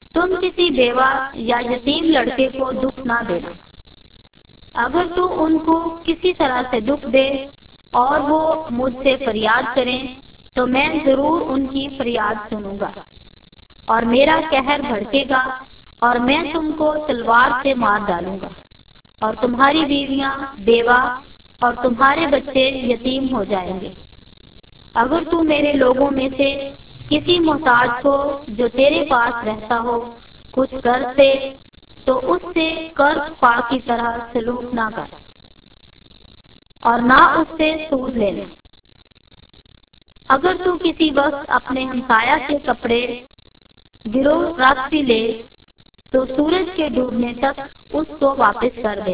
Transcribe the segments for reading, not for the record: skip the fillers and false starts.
تم کسی بیوہ یا یتیم لڑکے کو دکھ نہ دینا۔ اگر تو ان کو کسی طرح سے دکھ دے اور وہ مجھ سے فریاد کریں تو میں ضرور ان کی فریاد سنوں گا، اور میرا قہر بھڑکے گا اور میں تم کو تلوار سے مار ڈالوں گا، اور تمہاری بیویاں بیوہ اور تمہارے بچے یتیم ہو جائیں گے۔ اگر تو میرے لوگوں میں سے کسی محتاج کو جو تیرے پاس رہتا ہو کچھ قرض دے تو اس سے قرض خواہ کی طرح سلوک نہ کر اور نہ اس سے سود لے لے۔ اگر تو کسی وقت اپنے ہمسایہ کے کپڑے گرو رکھ بھی لے تو سورج کے ڈوبنے تک اس کو واپس کر دے،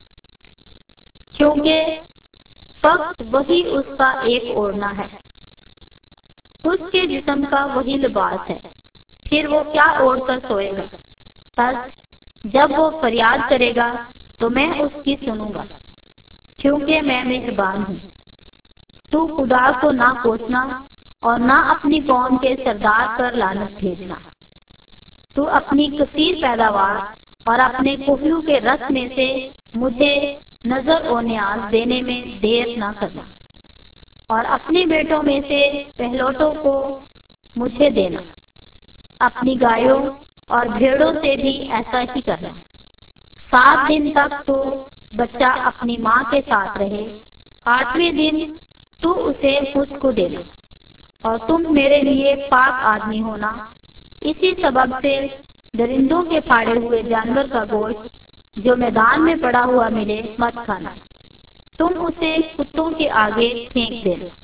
کیونکہ فقط وہی اس کا ایک اوڑھنا ہے، اس کے جسم کا وہی لباس ہے، پھر وہ کیا اوڑھ کر سوئے گا؟ بس جب وہ فریاد کرے گا تو میں اس کی سنوں گا، کیونکہ میں مہربان ہوں۔ تو خدا کو نہ کوسنا اور نہ اپنی قوم کے سردار پر لعنت بھیجنا۔ تو اپنی کثیر پیداوار اور اپنے کوہلو کے رس میں سے مجھے نظر و نیاز دینے میں دیر نہ کرنا، اور اپنے بیٹوں میں سے پہلوٹوں کو مجھے دینا۔ اپنی گایوں اور بھیڑوں سے بھی ایسا ہی کرنا۔ 7 دن تک تو بچہ اپنی ماں کے ساتھ رہے، 8ویں دن تو اسے مجھ کو دینا، اور تم میرے لیے پاک آدمی ہونا۔ اسی سبب سے درندوں کے پھاڑے ہوئے جانور کا گوشت جو میدان میں پڑا ہوا ملے مت کھانا، تم اسے کتوں کے آگے پھینک دینا۔